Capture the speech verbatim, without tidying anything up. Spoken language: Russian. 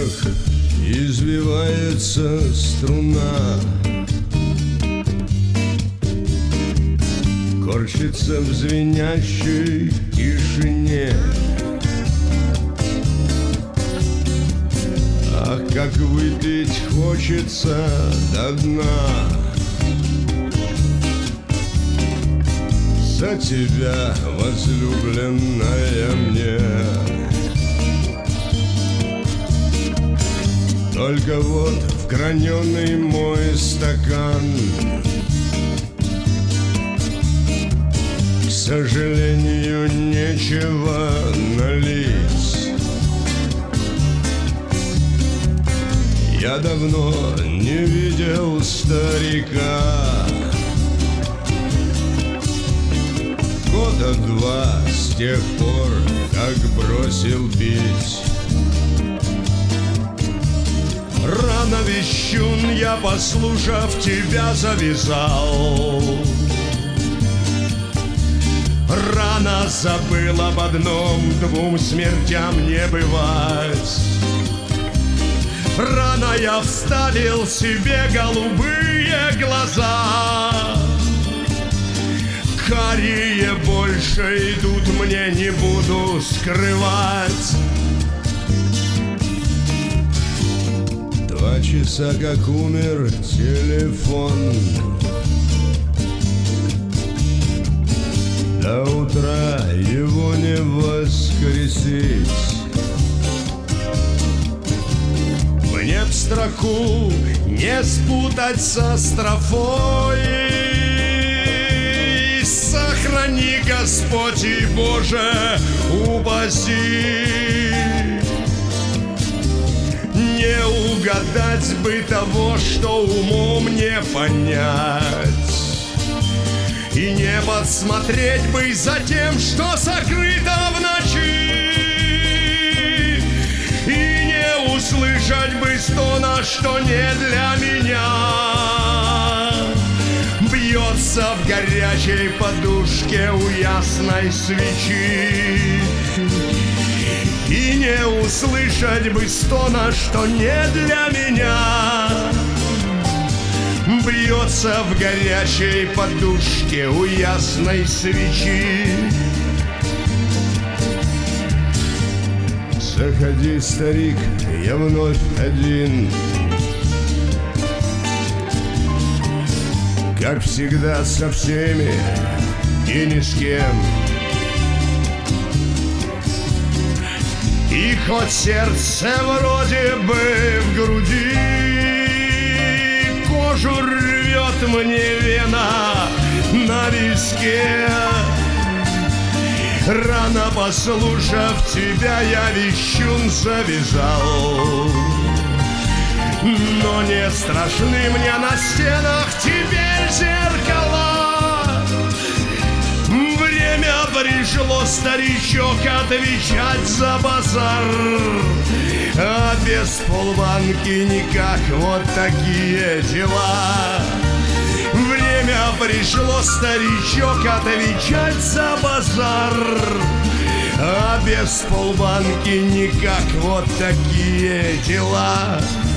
извивается струна, корчится в звенящей тишине. Ах, как выпить хочется до дна за тебя, возлюбленная мне. Только вот в граненый мой стакан, к сожалению, нечего налить. Я давно не видел старика, года два с тех пор, как бросил пить. Рано, вещун, я, послушав тебя, завязал. Рано забыл об одном, двум смертям не бывать. Рано я вставил себе голубые глаза, карие больше идут, мне не буду скрывать. Два часа как умер телефон, до утра его не воскресить. Мне б строку не спутать со строфой. Сохрани, Господь, и, Боже, упаси. Не угадать бы того, что умом не понять, и не подсмотреть бы за тем, что сокрыто в ночи, и не услышать бы стона, что не для меня. Бьется в горячей подушке у ясной свечи, и не услышать бы стона, что не для меня. Бьется в горячей подушке у ясной свечи. Заходи, старик, я вновь один, как всегда, со всеми и ни с кем. И хоть сердце вроде бы в груди, кожу рвет мне вена на виске. Рано послушав тебя, я, вещун, завязал. Но не страшны мне на стенах теперь зеркала. Время пришло, старичок, отвечать за базар, а без полбанки никак, вот такие дела. Время пришло, старичок, отвечать за базар, а без полбанки никак, вот такие дела.